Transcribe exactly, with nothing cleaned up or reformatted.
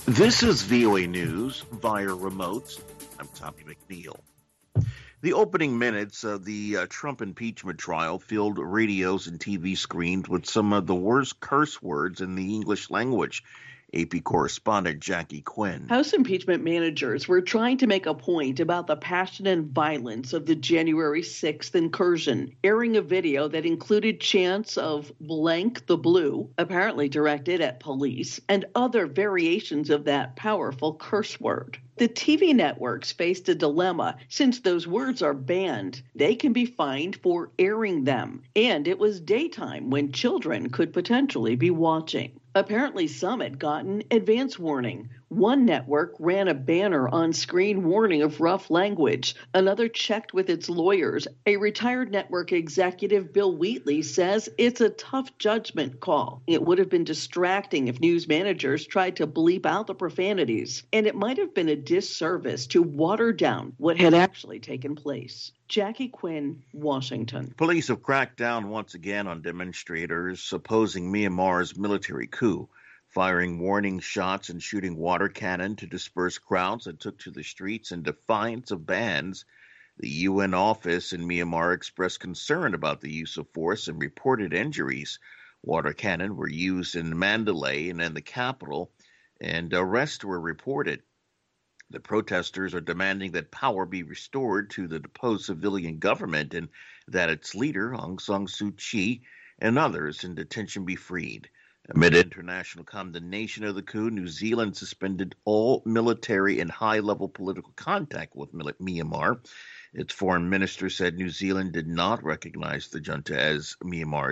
This is V O A News via remote. I'm Tommy McNeil. The opening minutes of the uh, Trump impeachment trial filled radios and T V screens with some of the worst curse words in the English language. A P correspondent Jackie Quinn. House impeachment managers were trying to make a point about the passion and violence of the January sixth incursion, airing a video that included chants of blank the blue, apparently directed at police, and other variations of that powerful curse word. The T V networks faced a dilemma. Since those words are banned, they can be fined for airing them. And it was daytime when children could potentially be watching. Apparently, some had gotten advance warning. One network ran a banner on screen warning of rough language. Another checked with its lawyers. A retired network executive, Bill Wheatley, says it's a tough judgment call. It would have been distracting if news managers tried to bleep out the profanities, and it might have been a disservice to water down what had actually taken place. Jackie Quinn, Washington. Police have cracked down once again on demonstrators opposing Myanmar's military coup, firing warning shots and shooting water cannon to disperse crowds that took to the streets in defiance of bans. The U N office in Myanmar expressed concern about the use of force and reported injuries. Water cannon were used in Mandalay and in the capital, and arrests were reported. The protesters are demanding that power be restored to the deposed civilian government and that its leader, Aung San Suu Kyi, and others in detention be freed. Amid international condemnation of the coup, New Zealand suspended all military and high-level political contact with Myanmar. Its foreign minister said New Zealand did not recognize the junta as Myanmar's